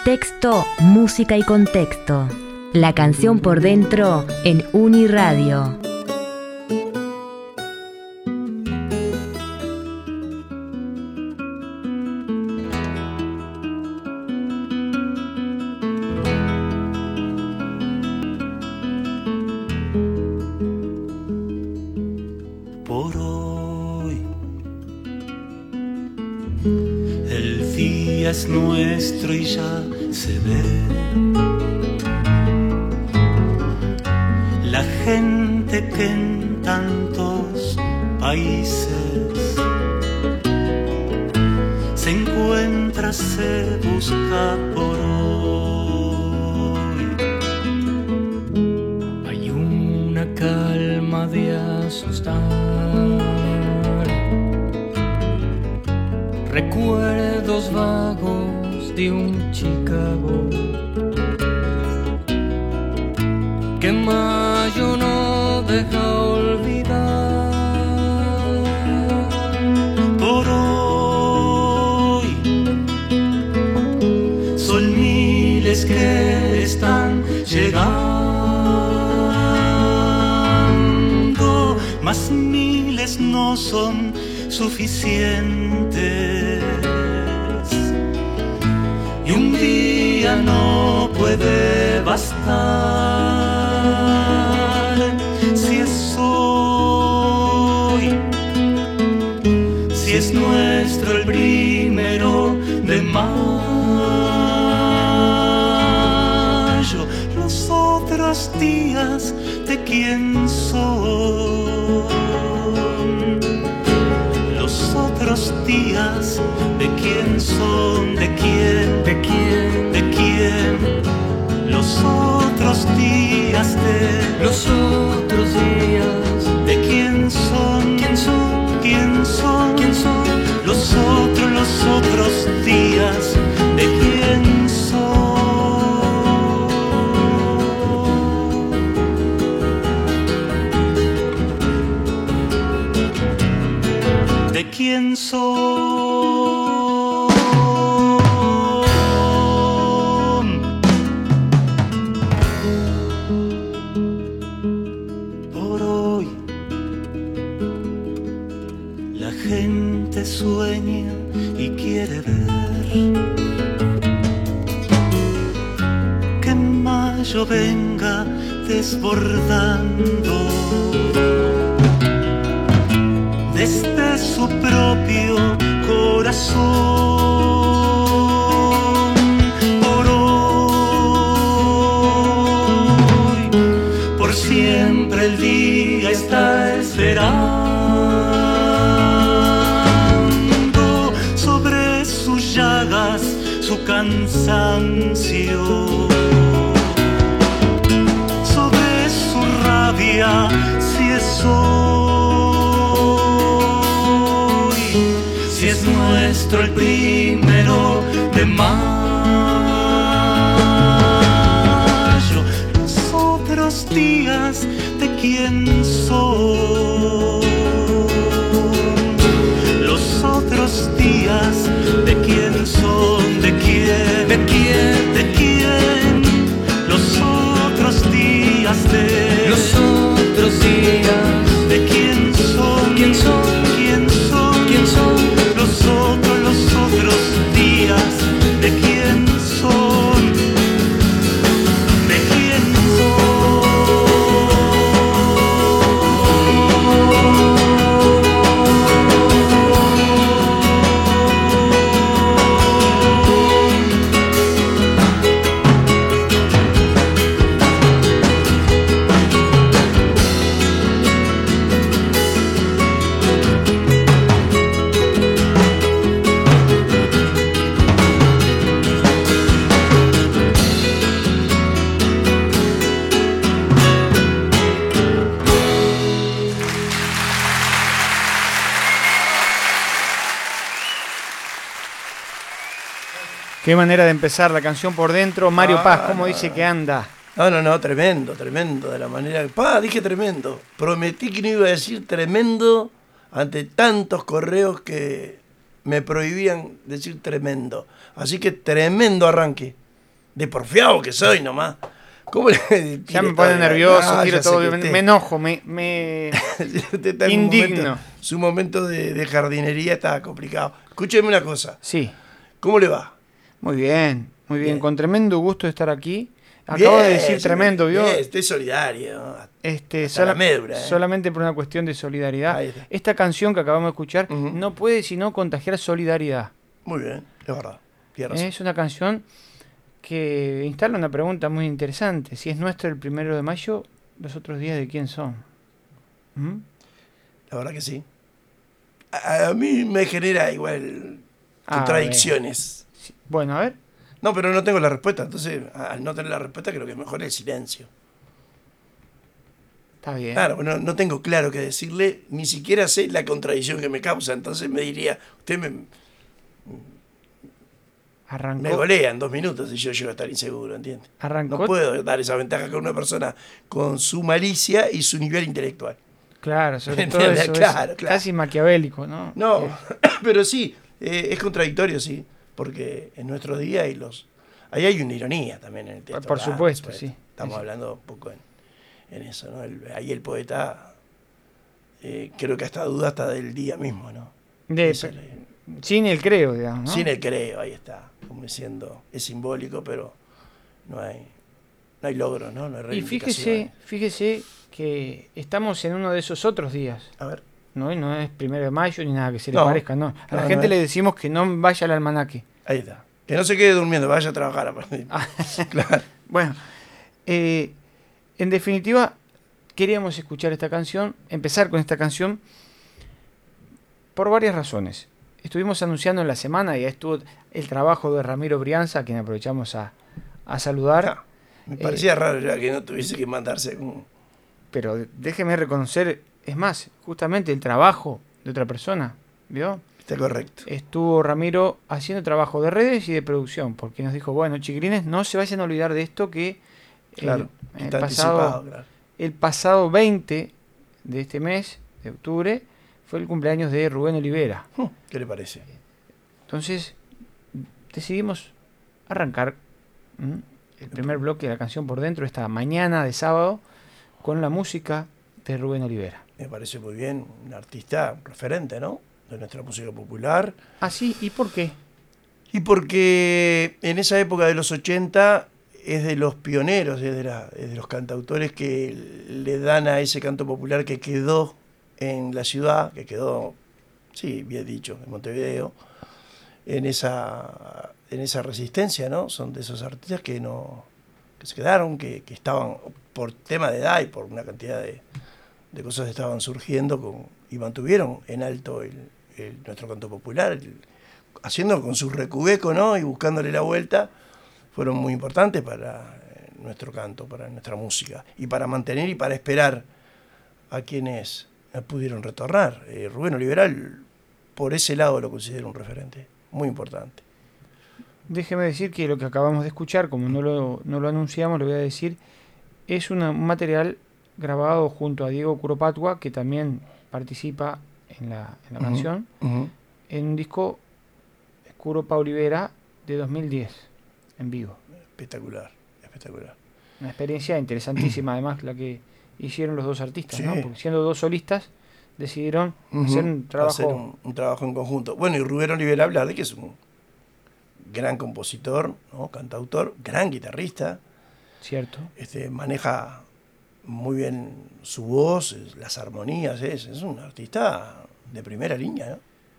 Texto, música y contexto. La canción por dentro en Uniradio. Por hoy el día es nuestro y ya se ve. La gente que en tantos países se encuentra, se busca por hoy. Hay una calma de asustar, recuerdos vagos de un Chicago que mayo no deja olvidar. Por hoy son miles que están llegando, mas miles no son suficientes y un día no puede bastar. Si es hoy, si es nuestro el 1 de mayo, los otros días de quién son, los otros días de quién son, de quién, de quién, de quién, los otros días de los otros días de quién son, quién son, quién son, quién son, los otros días de quién son, de quién son. Sueña y quiere ver que mayo venga desbordando desde su propio corazón. Por hoy, por siempre el día está esperando su cansancio, sobre su rabia, si es hoy, si es nuestro el 1 de mayo, los otros días de quién son, los otros días de quién son, de quién, de quién, de quién, los otros días de los otros días de quién son, quién son, quién son, quién son, los otros días de quién son, de quién Qué manera de empezar la canción por dentro. Mario Paz, ¿cómo dice que anda? No, tremendo, de la manera que... dije tremendo. Prometí que no iba a decir tremendo ante tantos correos que me prohibían decir tremendo. Así que tremendo arranque. de porfiado que soy nomás. ¿Cómo le Ya me pone nervioso, No, tiro ya sé todo, que me usted- enojo, me usted está en un indigno. momento- su momento de jardinería está complicado. Escúcheme una cosa. Sí, ¿Cómo le va? muy bien, Bien. con tremendo gusto de estar aquí. Acabo de decir Bien, tremendo, ¿vio? bien, estoy solidario. ¿no? Hasta la médula, ¿eh? Solamente por una cuestión de solidaridad. Ahí está. Esta canción que acabamos de escuchar Ujú. no puede sino contagiar solidaridad. Muy bien, es verdad. Tiene razón. Es una canción que instala una pregunta muy interesante. Si es nuestro el 1 de mayo, los otros días de quién son. ¿Mm? La verdad que sí. A mí me genera igual Ah, contradicciones. Sí. Bueno, a ver. No, pero no tengo la respuesta. Entonces, al no tener la respuesta, creo que mejor el silencio. Está bien. Claro, no tengo claro qué decirle, ni siquiera sé la contradicción que me causa. Entonces me diría, usted me Arrancó. golea en 2 minutos y yo llego a estar inseguro, ¿entiende? Arrancó. No puedo dar esa ventaja con una persona con su malicia y su nivel intelectual. Claro, sobre todo ¿Entiende? eso Claro, es claro. casi maquiavélico, ¿no? No, pero sí, es contradictorio, sí, porque en nuestro día ahí hay una ironía también en el texto. Por supuesto, sí. Estamos Sí. hablando un poco en eso, ¿no? Ahí el poeta, creo que hasta duda hasta del día mismo, ¿no? Eso Sin el creo, digamos, ¿no? sin el creo, ahí está, como diciendo, es simbólico, pero no hay logro, ¿no? No hay Y reivindicación. fíjese que estamos en uno de esos otros días. A ver, No es 1 de mayo ni nada que se le No. parezca, no. A la No, gente no le es. decimos que no vaya al almanaque. ahí está. Que no se quede durmiendo, vaya a trabajar a partir. Ah. Claro. Bueno, en definitiva, queríamos escuchar esta canción, empezar con esta canción, por varias razones. Estuvimos anunciando en la semana, y estuvo el trabajo de Ramiro Brianza, a quien aprovechamos a saludar. Ah, me parecía raro ya que no tuviese que mandarse con... Pero déjeme reconocer, es más, justamente el trabajo de otra persona, ¿vio? Está correcto. Estuvo Ramiro haciendo trabajo de redes y de producción, porque nos dijo, bueno, chiquilines, no se vayan a olvidar de esto que Claro, el está anticipado, claro. pasado 20 de este mes, de octubre, fue el cumpleaños de Rubén Olivera. ¿Qué le parece? Entonces decidimos arrancar el primer bloque de la canción por dentro esta mañana de sábado con la música de Rubén Olivera. Me parece muy bien, un artista referente, ¿no? De nuestra música popular. Ah, sí, ¿y por qué? Y porque en esa época de los 80 es de los pioneros, es de los cantautores que le dan a ese canto popular que quedó en la ciudad, que quedó, sí, bien dicho, en Montevideo, en esa resistencia, ¿no? Son de esos artistas que se quedaron, que estaban por tema de edad y por una cantidad de cosas que estaban surgiendo y mantuvieron en alto nuestro canto popular, haciendo con su recubeco, ¿no? Y buscándole la vuelta, fueron muy importantes para nuestro canto, para nuestra música, y para mantener y para esperar a quienes pudieron retornar. Rubén Olivera, por ese lado lo considero un referente muy importante. Déjeme decir que lo que acabamos de escuchar, como no lo anunciamos, lo voy a decir, es un material grabado junto a Diego Curopatua, que también participa en la canción, en un disco Curopa Olivera de 2010, en vivo. Espectacular, espectacular. Una experiencia interesantísima, además, la que hicieron los dos artistas, Sí. ¿no? Porque siendo dos solistas, decidieron hacer un trabajo... Hacer un trabajo en conjunto. Bueno, y Rubén Olivera hablar de que es un gran compositor, ¿no? Cantautor, gran guitarrista. Cierto. Maneja muy bien su voz, las armonías, es un artista de primera línea, ¿no?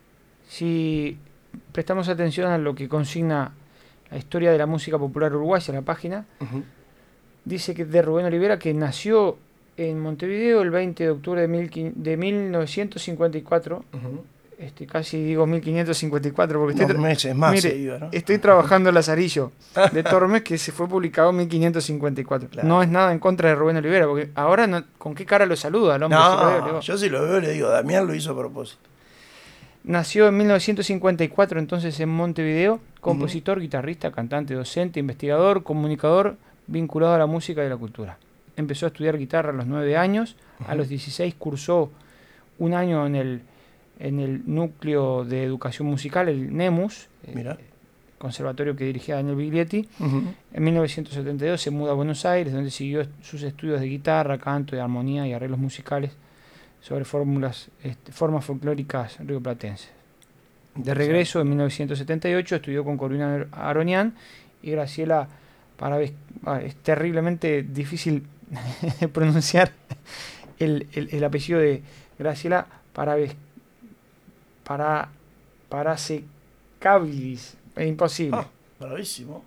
Si prestamos atención a lo que consigna la historia de la música popular uruguaya, la página, dice que de Rubén Olivera, que nació en Montevideo el 20 de octubre de 1954, casi digo 1554, porque 2 meses más mire, se iba, ¿no? estoy trabajando en Lazarillo de Tormes, que se fue publicado en 1554. Claro. No es nada en contra de Rubén Olivera, porque ahora ¿con qué cara lo saluda al hombre? Si lo veo, le digo, yo si lo veo le digo, Damián lo hizo a propósito. nació en 1954 entonces en Montevideo, compositor, guitarrista, cantante, docente, investigador, comunicador, vinculado a la música y la cultura. Empezó a estudiar guitarra a los 9 años, a los 16 cursó un año en el núcleo de educación musical, el NEMUS, Mira. conservatorio que dirigía Daniel Biglietti. En 1972 se muda a Buenos Aires, donde siguió sus estudios de guitarra, canto, de armonía y arreglos musicales sobre formas folclóricas rioplatenses. De regreso en 1978 estudió con Corina Aronian y Graciela Parabés. Es terriblemente difícil pronunciar el apellido de Graciela Parasecabilis. Es imposible. Bravísimo.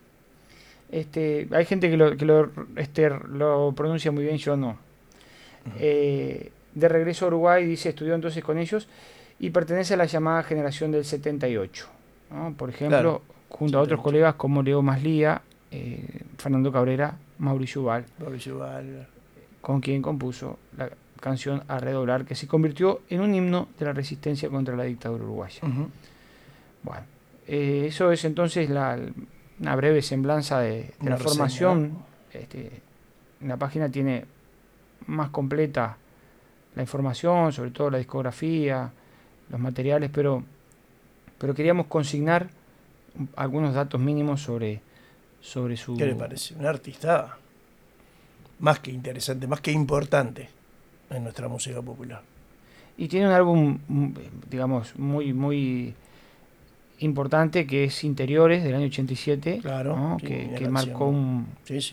Hay gente que lo pronuncia muy bien, yo no. De regreso a Uruguay, dice, estudió entonces con ellos y pertenece a la llamada generación del 78, ¿no? Por ejemplo, Claro, junto a otros colegas como Leo Maslía, Fernando Cabrera, Mauricio Val, con quien compuso la canción A Redoblar, que se convirtió en un himno de la resistencia contra la dictadura uruguaya. Bueno, eso es entonces una breve semblanza de la formación. La página tiene más completa la información, sobre todo la discografía, los materiales, pero queríamos consignar algunos datos mínimos sobre su... ¿Qué le parece? Un artista más que interesante, más que importante en nuestra música popular. Y tiene un álbum, digamos, muy, muy importante, que es Interiores, del año 87, claro, ¿no? Sí, que marcó un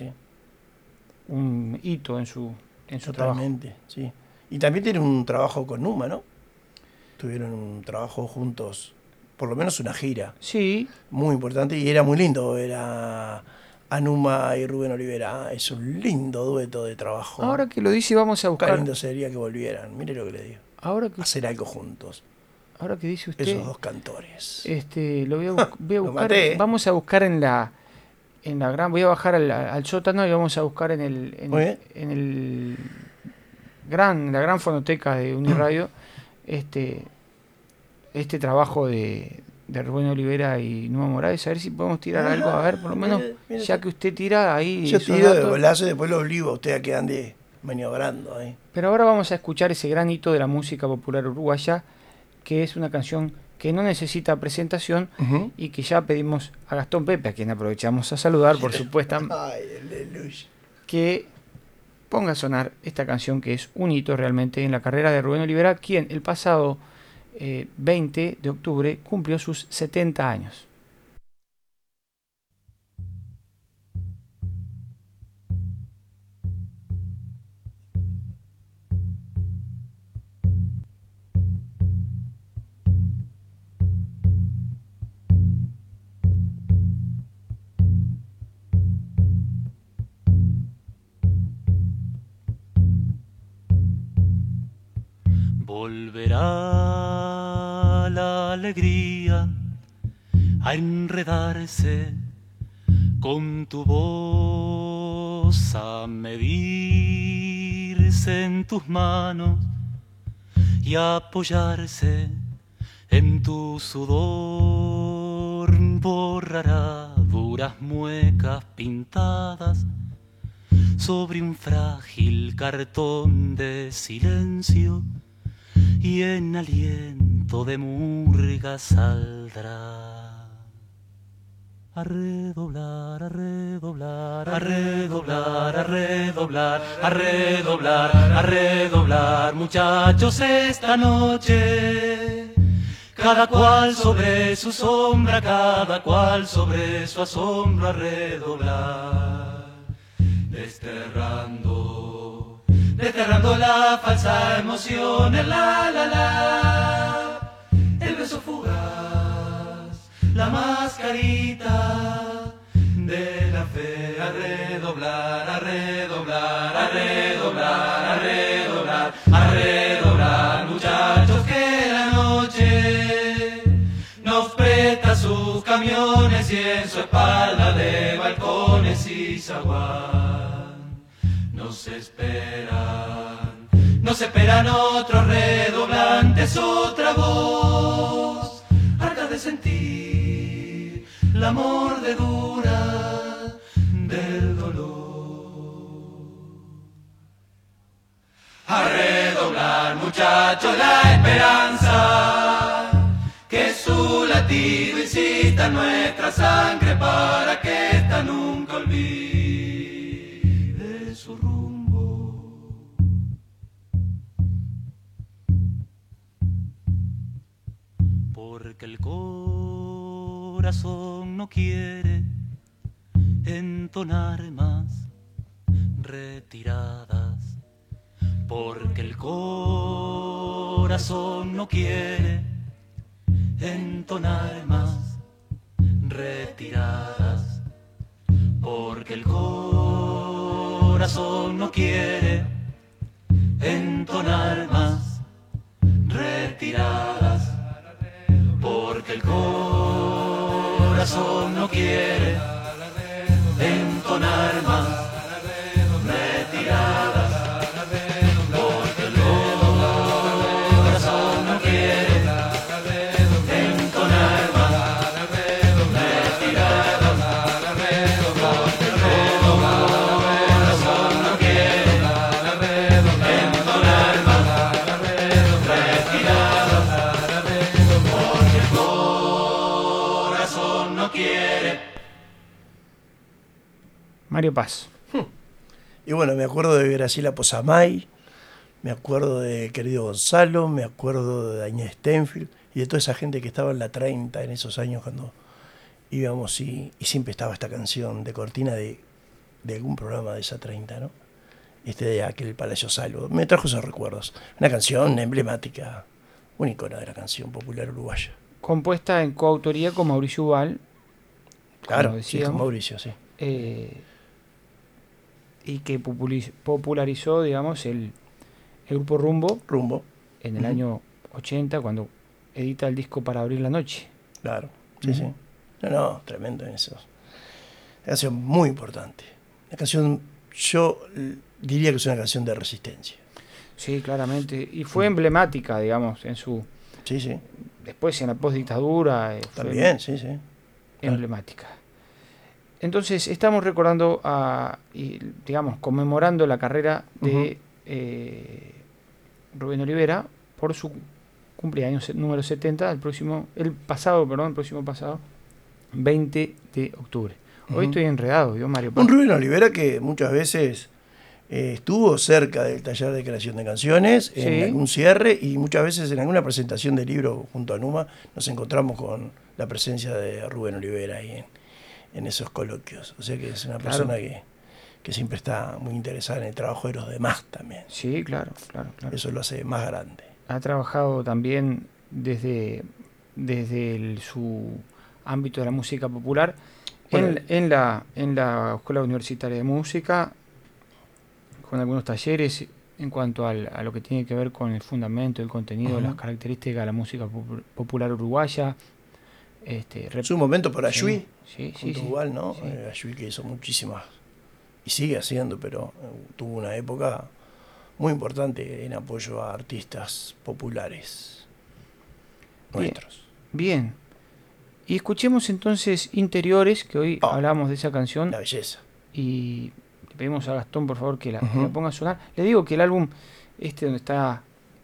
hito en su trabajo. Totalmente, sí. Y también tiene un trabajo con Numa, ¿no? Tuvieron un trabajo juntos, por lo menos una gira. Sí. Muy importante y era muy lindo. Era a Numa y Rubén Olivera. Es un lindo dueto de trabajo. Ahora que lo dice, vamos a buscar... Qué lindo sería que volvieran. Mire lo que le digo. Hacer algo juntos. Ahora que dice usted... Esos dos cantores. Lo voy a buscar. maté. Vamos a buscar en la gran... Voy a bajar al sótano y vamos a buscar en la gran fonoteca de Uniradio este trabajo de Rubén Olivera y Numa Morales, a ver si podemos tirar algo, a ver, por lo menos, mire. Ya que usted tira ahí. Yo tiro de golazo y después lo obligo a usted a que ande maniobrando ahí. Pero ahora vamos a escuchar ese gran hito de la música popular uruguaya, que es una canción que no necesita presentación y que ya pedimos a Gastón Pepe, a quien aprovechamos a saludar, por supuesto, que ponga a sonar esta canción, que es un hito realmente en la carrera de Rubén Olivera, quien el pasado 20 de octubre cumplió sus 70 años. Volverá la alegría a enredarse con tu voz, a medirse en tus manos y a apoyarse en tu sudor. Borrará duras muecas pintadas sobre un frágil cartón de silencio, y en aliento de murga saldrá a redoblar, a redoblar, a redoblar, a redoblar, a redoblar, a redoblar, muchachos, esta noche. Cada cual sobre su sombra, cada cual sobre su asombro, a redoblar, desterrando la falsa emoción, el el beso fugaz, la mascarita de la fe, a redoblar, a redoblar, a redoblar, a redoblar, a redoblar, muchachos, que la noche nos presta sus camiones y en su espalda de balcones y zaguán nos esperan otros redoblantes, otra voz, harta de sentir la mordedura del dolor. A redoblar, muchachos, la esperanza, que su latido incita vida en nuestra sangre para que esta nunca olvide su rumbo. Porque el corazón no quiere entonar más retiradas, porque el corazón no quiere entonar más retiradas, porque el corazón no quiere entonar más retiradas, porque el corazón no quiere entonar más retiradas, porque el corazón no quiere entonar más retiradas, porque el corazón no quiere entonar más retiradas, porque el corazón no quiere. Mario Paz. Y bueno, me acuerdo de Graciela Posamay, me acuerdo de Querido Gonzalo, me acuerdo de Añez Stenfield y de toda esa gente que estaba en la 30 en esos años cuando íbamos y siempre estaba esta canción de cortina de algún programa de esa 30, ¿no? De aquel Palacio Salvo. Me trajo esos recuerdos. Una canción emblemática, un icono de la canción popular uruguaya. Compuesta en coautoría con Mauricio Ubal. Claro, como sí, decíamos, con Mauricio, sí. Y que popularizó, digamos, el grupo Rumbo en el año 80, cuando edita el disco Para abrir la noche. Claro, sí, sí. No, tremendo en eso. Una canción muy importante. Una canción, yo diría que es una canción de resistencia. Sí, claramente. Y fue emblemática, digamos, en su... Sí, sí. Después en la postdictadura. También, sí, sí. Emblemática. Entonces, estamos recordando, digamos, conmemorando la carrera de Rubén Olivera por su cumpleaños número 70, el próximo pasado, 20 de octubre. Hoy estoy enredado, yo, Mario Paz. Un Rubén Olivera que muchas veces estuvo cerca del taller de creación de canciones, en algún cierre, y muchas veces en alguna presentación de libro junto a Numa nos encontramos con la presencia de Rubén Olivera ahí en esos coloquios. O sea que es una persona que siempre está muy interesada en el trabajo de los demás también. Sí, claro. Eso lo hace más grande. Ha trabajado también desde su ámbito de la música popular, bueno, en la Escuela Universitaria de Música, con algunos talleres en cuanto a lo que tiene que ver con el fundamento, el contenido, las características de la música popular uruguaya. Su momento por Ayuí, junto igual, ¿no? Sí. Ayuí, que hizo muchísimas y sigue haciendo, pero tuvo una época muy importante en apoyo a artistas populares nuestros. Bien. Y escuchemos entonces Interiores, que hoy hablamos de esa canción. La belleza. Y le pedimos a Gastón, por favor, que la ponga a sonar. Le digo que el álbum donde está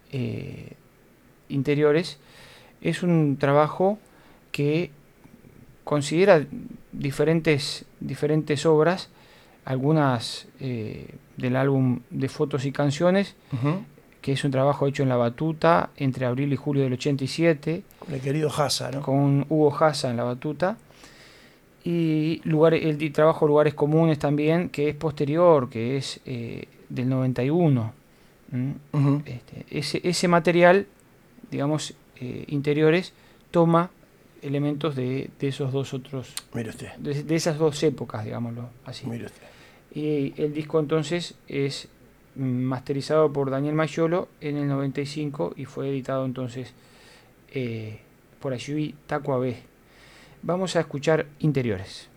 Interiores es un trabajo que considera diferentes obras, algunas del álbum de fotos y canciones, que es un trabajo hecho en La Batuta entre abril y julio del 87. Con el querido Hassa, ¿no? Con Hugo Hassa en La Batuta. Y el trabajo Lugares Comunes también, que es posterior, que es del 91. Ese material, digamos, Interiores, toma elementos de esos dos otros, mire usted, de esas dos épocas, digámoslo así. Mire usted. Y el disco entonces es masterizado por Daniel Mayolo en el 95 y fue editado entonces por Ayuí Tacua B. Vamos a escuchar Interiores.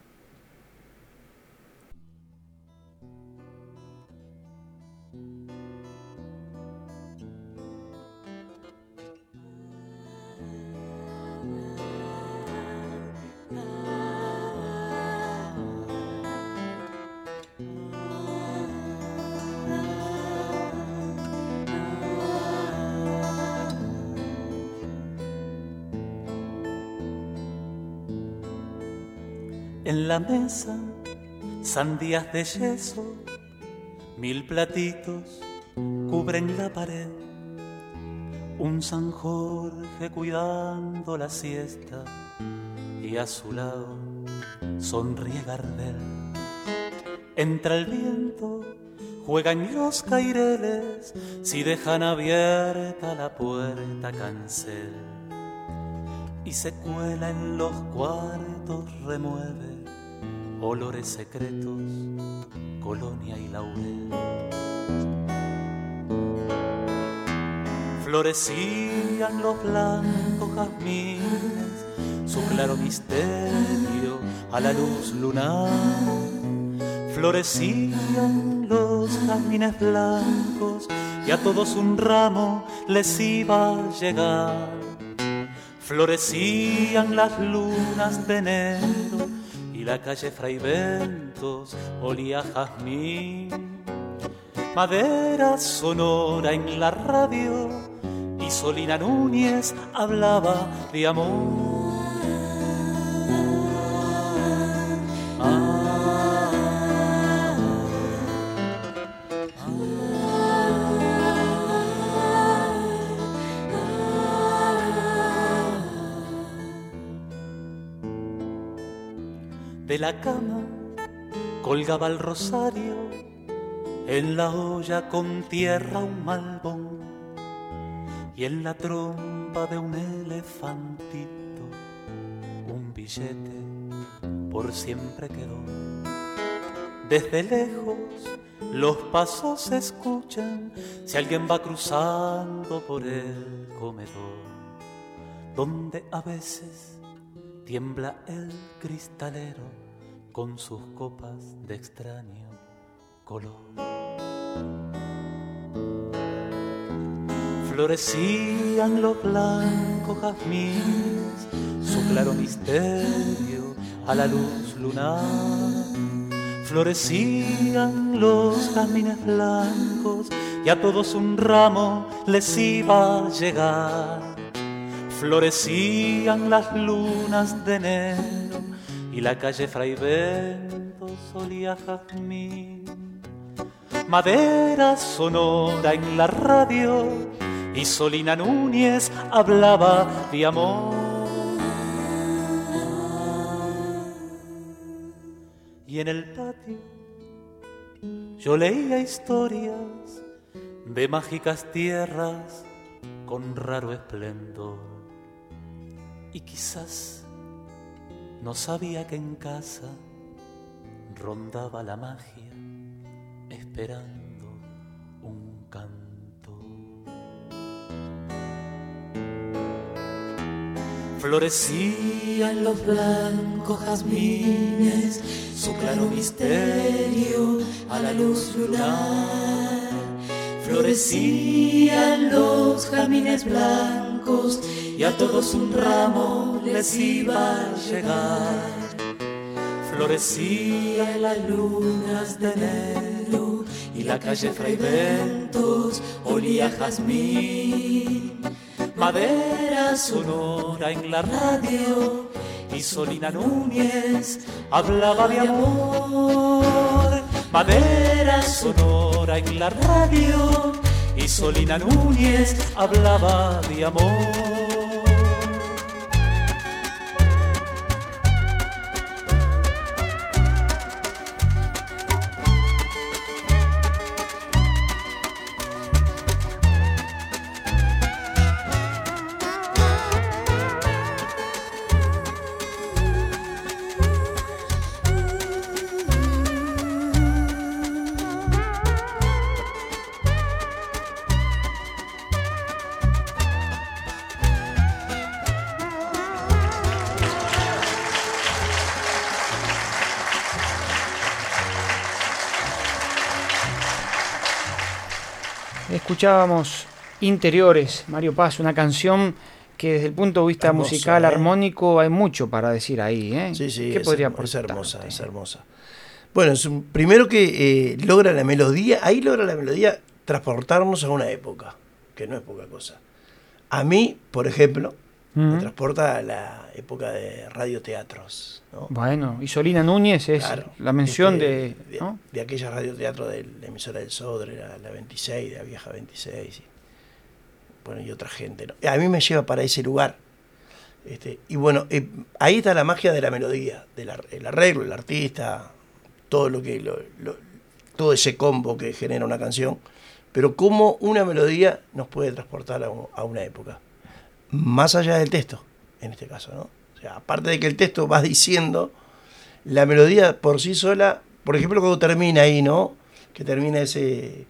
En la mesa, sandías de yeso, 1000 platitos cubren la pared. Un San Jorge cuidando la siesta y a su lado sonríe Gardel. Entra el viento, juegan los caireles, si dejan abierta la puerta cancel. Y se cuela en los cuartos, remueve olores secretos, colonia y laurel. Florecían los blancos jazmines, su claro misterio a la luz lunar. Florecían los jazmines blancos y a todos un ramo les iba a llegar. Florecían las lunas de enero y la calle Fray Bentos olía a jazmín. Madera sonora en la radio y Solina Núñez hablaba de amor. De la cama colgaba el rosario, en la olla con tierra un malbón y en la trompa de un elefantito un billete por siempre quedó. Desde lejos los pasos se escuchan si alguien va cruzando por el comedor, donde a veces tiembla el cristalero con sus copas de extraño color. Florecían los blancos jazmines, su claro misterio a la luz lunar. Florecían los jazmines blancos y a todos un ramo les iba a llegar. Florecían las lunas de enero y la calle Fray Bentos olía a jazmín. Madera sonora en la radio y Solina Núñez hablaba de amor. Y en el patio yo leía historias de mágicas tierras con raro esplendor. Y quizás no sabía que en casa rondaba la magia esperando un canto. Florecían los blancos jazmines, su claro misterio a la luz lunar. Florecían los jazmines blancos y a todos un ramo les iba a llegar. Florecían las lunas de enero y la calle Fray Bentos olía a jazmín. Madera sonora en la radio y Solina Núñez hablaba de amor. Madera sonora en la radio y Solina Núñez hablaba de amor. Escuchábamos Interiores, Mario Paz, una canción que desde el punto de vista hermosa, musical, armónico, hay mucho para decir ahí, ¿eh? Sí, sí, ¿Qué podría es hermosa, aportarte? es hermosa. Bueno, primero que logra la melodía, ahí logra la melodía transportarnos a una época, que no es poca cosa. A mí, por ejemplo, Me transporta a la época de radioteatros, ¿no? Bueno, Isolina Núñez es Claro, la mención ¿no? de aquella radioteatro de la emisora del Sodre, la 26, de la vieja 26, bueno, y otra gente, ¿no? A mí me lleva para ese lugar. Y bueno, ahí está la magia de la melodía, el arreglo, el artista, todo todo ese combo que genera una canción, pero cómo una melodía nos puede transportar a una época, más allá del texto, en este caso, ¿no? O sea, aparte de que el texto va diciendo, la melodía por sí sola, por ejemplo, cuando termina ahí, ¿no? Que termina ese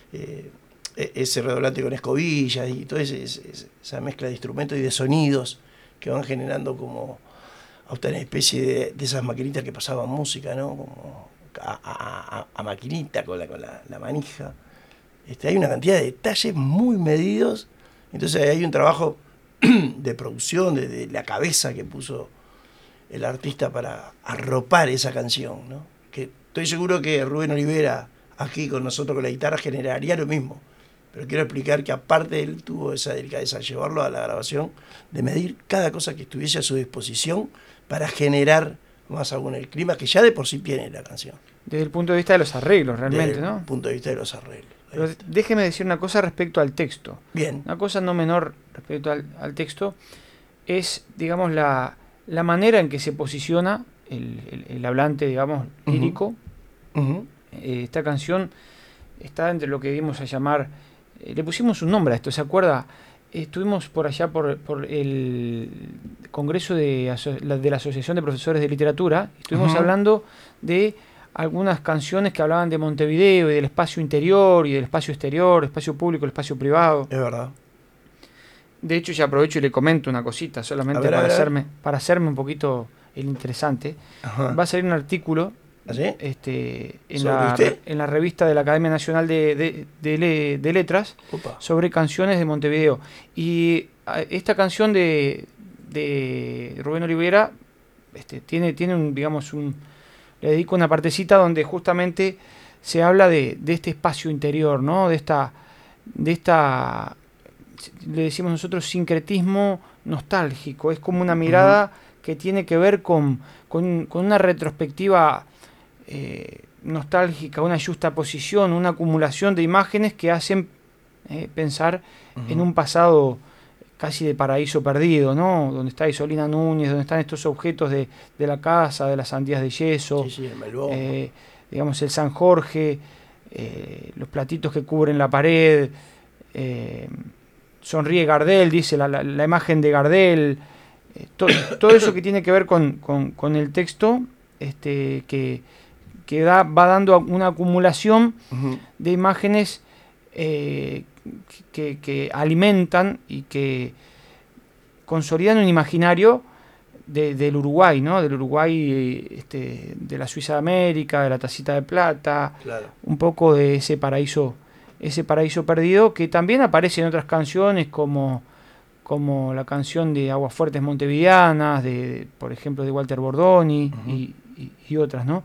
redoblante con escobillas y toda esa mezcla de instrumentos y de sonidos que van generando como hasta una especie de esas maquinitas que pasaban música, ¿no? Como a maquinita con la manija. Hay una cantidad de detalles muy medidos, entonces hay un trabajo de producción, de la cabeza que puso el artista para arropar esa canción, ¿no? Que estoy seguro que Rubén Olivera, aquí con nosotros con la guitarra, generaría lo mismo. Pero quiero explicar que aparte él tuvo esa delicadeza de llevarlo a la grabación, de medir cada cosa que estuviese a su disposición para generar más aún el clima que ya de por sí tiene la canción. Desde el punto de vista de los arreglos, realmente, Desde ¿no? el punto de vista de los arreglos. Pero déjeme decir una cosa respecto al texto. Bien. Una cosa no menor respecto al texto es, digamos, la manera en que se posiciona el hablante, digamos, lírico. Uh-huh. Esta canción está entre lo que dimos a llamar... le pusimos un nombre a esto, ¿se acuerda? Estuvimos por allá por el Congreso de la Asociación de Profesores de Literatura. Estuvimos hablando de algunas canciones que hablaban de Montevideo y del espacio interior y del espacio exterior, el espacio público, el espacio privado. Es verdad. De hecho, ya aprovecho y le comento una cosita, solamente para hacerme un poquito el interesante. Ajá. Va a salir un artículo ¿Así? en la revista de la Academia Nacional de Letras. Opa. Sobre canciones de Montevideo. Y esta canción de Rubén Olivera tiene un, digamos, le dedico una partecita donde justamente se habla de este espacio interior, ¿no? De esta le decimos nosotros sincretismo nostálgico. Es como una mirada que tiene que ver con una retrospectiva nostálgica, una justaposición, una acumulación de imágenes que hacen pensar en un pasado casi de paraíso perdido, ¿no? Donde está Isolina Núñez, donde están estos objetos de la casa, de las sandías de yeso, digamos el San Jorge, los platitos que cubren la pared, sonríe Gardel, dice la imagen de Gardel, todo eso que tiene que ver con el texto, que va dando una acumulación de imágenes que alimentan y que consolidan un imaginario del Uruguay, ¿no? Del Uruguay, de la Suiza de América, de la tacita de plata, claro. Un poco de ese paraíso perdido que también aparece en otras canciones como la canción de Aguas Fuertes Montevideanas, por ejemplo, de Walter Bordoni y otras, ¿no?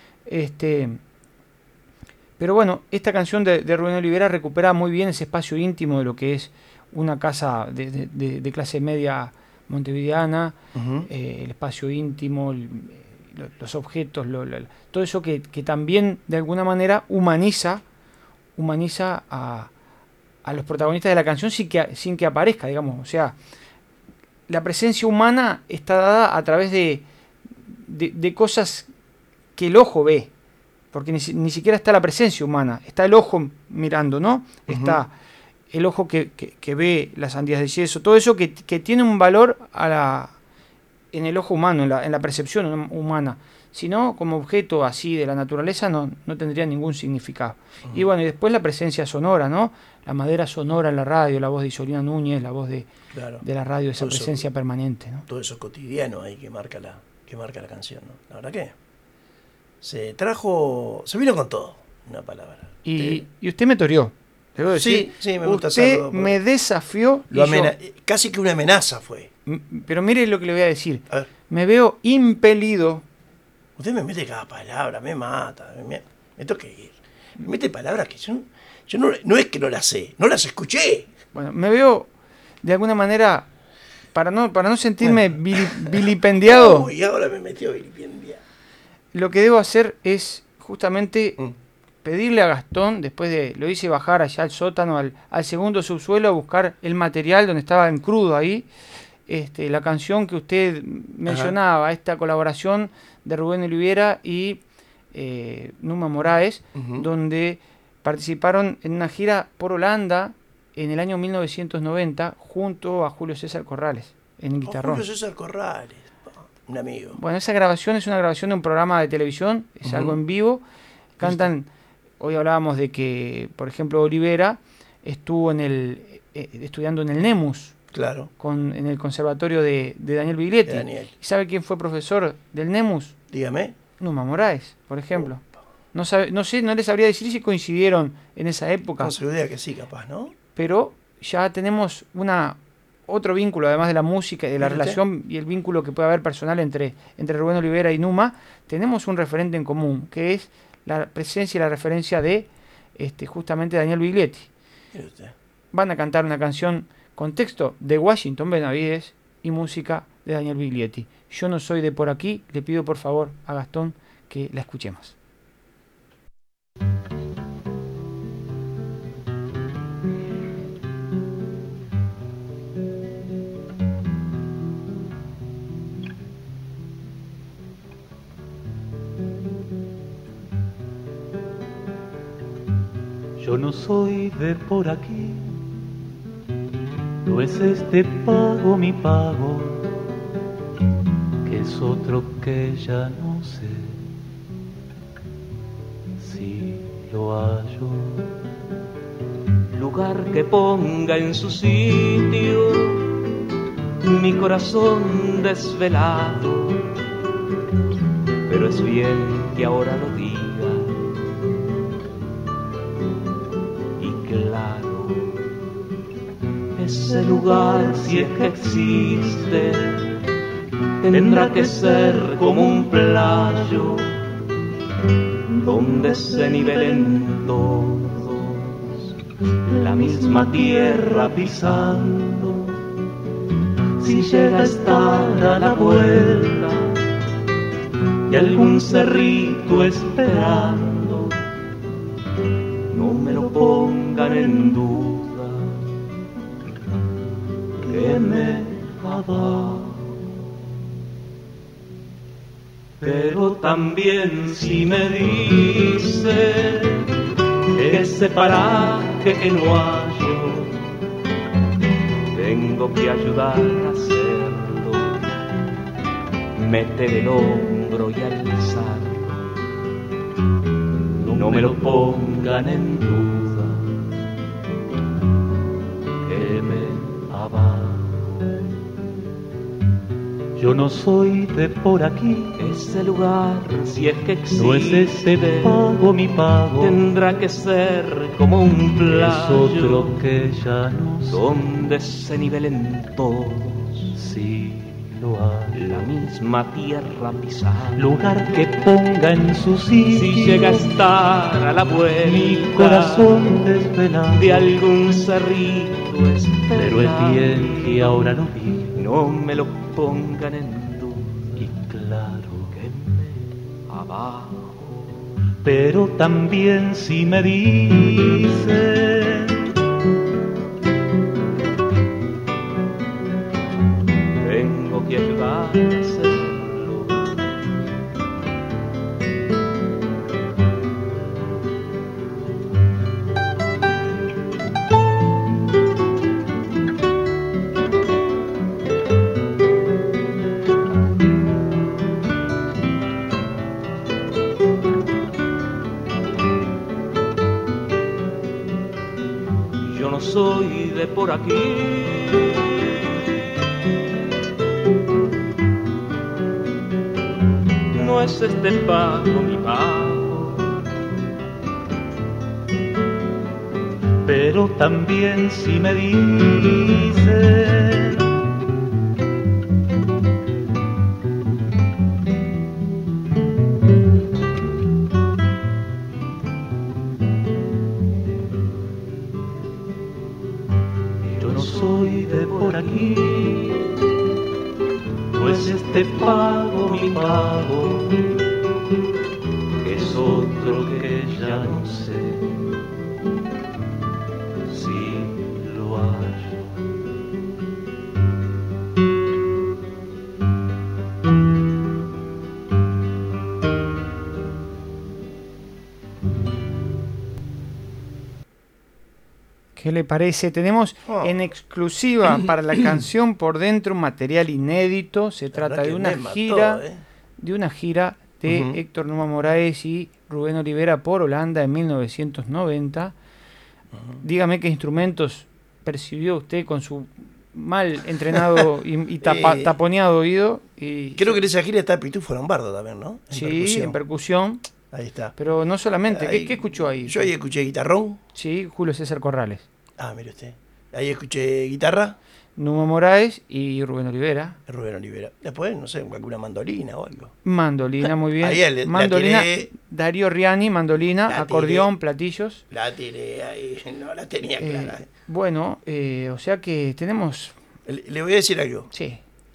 Pero bueno, esta canción de Rubén Olivera recupera muy bien ese espacio íntimo de lo que es una casa de clase media montevideana, el espacio íntimo, los objetos, todo eso que también de alguna manera humaniza a los protagonistas de la canción sin que aparezca, digamos. O sea, la presencia humana está dada a través de cosas que el ojo ve, porque ni siquiera está la presencia humana, está el ojo mirando, ¿no? Está el ojo que ve las sandías de yeso, todo eso que tiene un valor en el ojo humano, en la percepción humana. Si no, como objeto así de la naturaleza no tendría ningún significado. Y bueno, y después la presencia sonora, ¿no? La madera sonora en la radio, la voz de Isolina Núñez, la voz de la radio, esa presencia permanente, ¿no? Todo eso cotidiano ahí que marca la canción, ¿no? La verdad que se vino con todo, una palabra. Y usted me toreó, debo decir. Sí, me gusta hacerlo. Usted me desafió. Casi que una amenaza fue. Pero mire lo que le voy a decir. A ver. Me veo impelido. Usted me mete cada palabra, me mata, me tengo que ir. Me mete palabras que yo no es que no las sé, no las escuché. Bueno, me veo de alguna manera para no sentirme vilipendiado, Uy, ahora me metió vilipendiado. lo que debo hacer es justamente pedirle a Gastón, después de, lo hice bajar allá al sótano, al segundo subsuelo, a buscar el material donde estaba en crudo ahí, la canción que usted mencionaba, esta colaboración de Rubén Oliviera y Numa Moraes, donde participaron en una gira por Holanda en el año 1990 junto a Julio César Corrales en el guitarrón. Julio César Corrales, un amigo. Bueno, esa grabación es una grabación de un programa de televisión, es algo en vivo. Cantan, hoy hablábamos de que, por ejemplo, Olivera estuvo estudiando en el NEMUS, Claro. en el conservatorio de Daniel Biglietti. ¿Y sabe quién fue profesor del NEMUS? Dígame. Numa Moraes, por ejemplo. No sé, no les sabría decir si coincidieron en esa época. No se idea que sí, capaz, ¿no? Pero ya tenemos otro vínculo, además de la música y de la relación y el vínculo que puede haber personal entre Rubén Oliviera y Numa. Tenemos un referente en común, que es la presencia y la referencia de justamente Daniel Biglietti. Van a cantar una canción con texto de Washington Benavides y música de Daniel Biglietti. Yo no soy de por aquí, le pido por favor a Gastón que la escuchemos. Yo no soy de por aquí, no es este pago mi pago, que es otro que ya no sé si lo hallo. Lugar que ponga en su sitio mi corazón desvelado, pero es bien que ahora lo diga. Claro, ese lugar, si es que existe, tendrá que ser como un playo donde se nivelen todos, la misma tierra pisando. Si llega a estar a la vuelta y algún cerrito esperando, no me lo pongan en duda, que me abajo. Pero también si me dice que ese paraje que no hallo, tengo que ayudar a hacerlo, meter el hombro y alzarlo. No me lo pongan en duda, que me abajo. Yo no soy de por aquí, ese lugar, si es que existe, no es ese pago mi pago, tendrá que ser como un playo, es otro que ya no sé, donde se nivelen todos, si lo hay, la misma tierra pisada, lugar que ponga en su sitio, si llega a estar a la vuelta, mi corazón desvelado, de algún cerrito esperado, pero es bien que ahora lo vi, no me lo pongan en duda, y claro que me abajo. Pero también si me dicen tengo que ayudar a hacerlo, yo no soy de por aquí, no es este pago mi pago, pero también si me dicen yo no soy de por aquí, mi pago, que es otro que ya no sé si lo hallo. ¿Qué le parece? Tenemos en exclusiva para la canción Por Dentro un material inédito. Se trata de una gira, de Héctor Numa Moraes y Rubén Olivera por Holanda en 1990. Dígame qué instrumentos percibió usted con su mal entrenado y taponeado oído. Creo que en esa gira está Pitufo Lombardo también, ¿no? En percusión. Ahí está. Pero no solamente, ¿qué escuchó ahí? Yo ahí escuché guitarrón. Sí, Julio César Corrales. Ah, mire usted. Ahí escuché guitarra. Numa Moraes y Rubén Olivera. Después, no sé, alguna mandolina o algo. Mandolina, muy bien. Ahí mandolina, la tiré. Darío Riani, mandolina, La acordeón, tiré. platillos. La tiré ahí, no la tenía clara. Bueno, o sea que tenemos... Le voy a decir algo. Sí.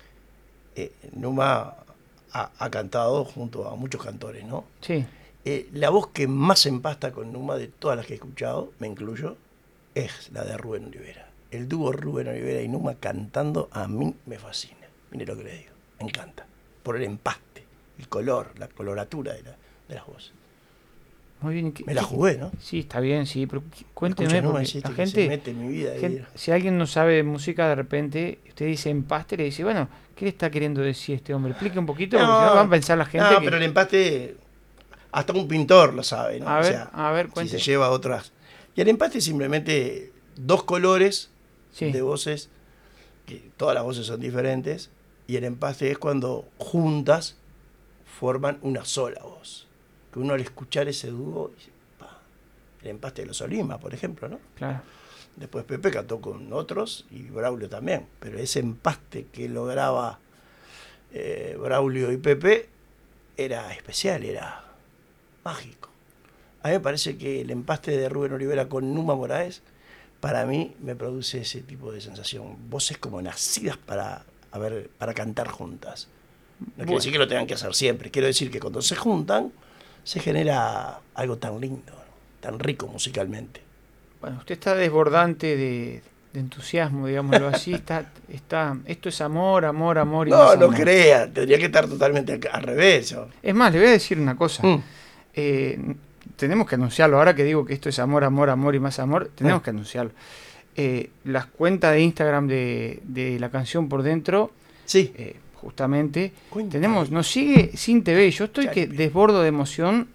Numa ha cantado junto a muchos cantores, ¿no? Sí. La voz que más empasta con Numa de todas las que he escuchado, me incluyo, es la de Rubén Olivera. El dúo Rubén Olivera y Numa cantando a mí me fascina. Mire lo que le digo, me encanta. Por el empaste, el color, la coloratura de las voces. Muy bien. Me la jugué, ¿no? Sí, está bien, sí, pero cuénteme, Escucha, porque Numa, la gente, se mete en mi vida si alguien no sabe de música, de repente usted dice empaste, le dice, bueno, ¿qué le está queriendo decir este hombre? Explique un poquito, porque si no van a pensar la gente que... pero el empaste, hasta un pintor lo sabe, ¿no? A ver, cuénteme. Si se lleva a otras... Y el empaste es simplemente dos colores de voces, que todas las voces son diferentes, y el empaste es cuando juntas forman una sola voz. Que uno al escuchar ese dúo, dice, el empaste de los Olima, por ejemplo, ¿no? Claro. Después Pepe cantó con otros y Braulio también, pero ese empaste que lograba Braulio y Pepe era especial, era mágico. A mí me parece que el empaste de Rubén Olivera con Numa Moraes, para mí me produce ese tipo de sensación. Voces como nacidas para cantar juntas. No quiere decir que lo tengan que hacer siempre. Quiero decir que cuando se juntan, se genera algo tan lindo, ¿no? Tan rico musicalmente. Bueno, usted está desbordante de entusiasmo, digámoslo así. Esto es amor y no, más amor. No crea, tendría que estar totalmente al revés. ¿No? Es más, le voy a decir una cosa. Tenemos que anunciarlo. Ahora que digo que esto es amor y más amor, tenemos que anunciarlo. Las cuentas de Instagram de la canción Por Dentro, sí. Justamente, nos sigue Sin TV. Yo estoy que desbordo de emoción.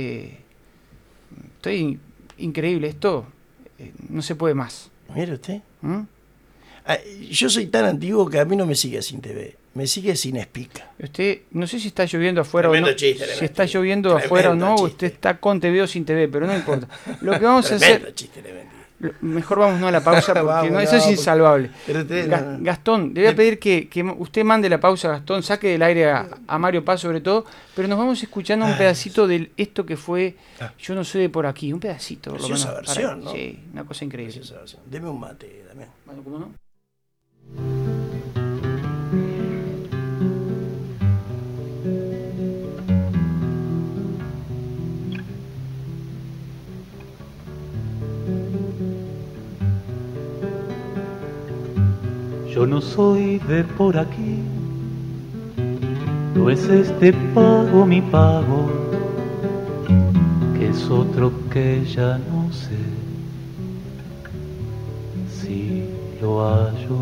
Estoy increíble. Esto no se puede más. Mire usted. Yo soy tan antiguo que a mí no me sigue Sin TV. Me sigue Sin Espica. Usted, no sé si está lloviendo afuera tremendo o no. Chiste, si está lloviendo afuera o no, usted está con TV o sin TV, pero no importa. Lo que vamos a hacer... Mejor vamos a la pausa porque eso es insalvable. Gastón, le voy a pedir que usted mande la pausa, Gastón, saque del aire a Mario Paz sobre todo, pero nos vamos escuchando un pedacito de esto que fue Yo no soy de por aquí, un pedacito. Preciosa versión, ¿no? Sí, una cosa increíble. Deme un mate también. Bueno, ¿cómo no? Yo no soy de por aquí, no es este pago mi pago, que es otro que ya no sé si lo hallo.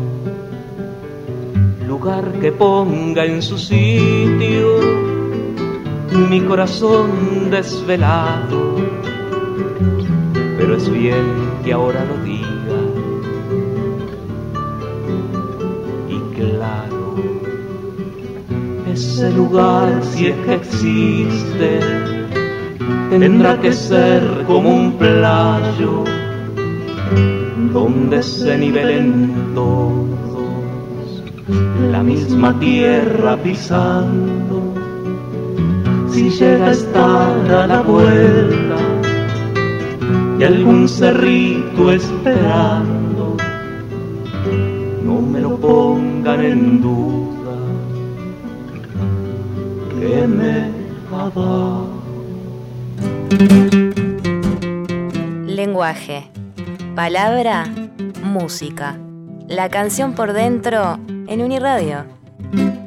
Lugar que ponga en su sitio mi corazón desvelado, pero es bien que ahora lo diga. Claro, ese lugar, si es que existe, tendrá que ser como un playo donde se nivelen todos, la misma tierra pisando. Si llega a estar a la vuelta y algún cerrito esperando, no me lo pongan en duda, que me ha dado. Lenguaje, palabra, música. La canción por dentro en Uniradio.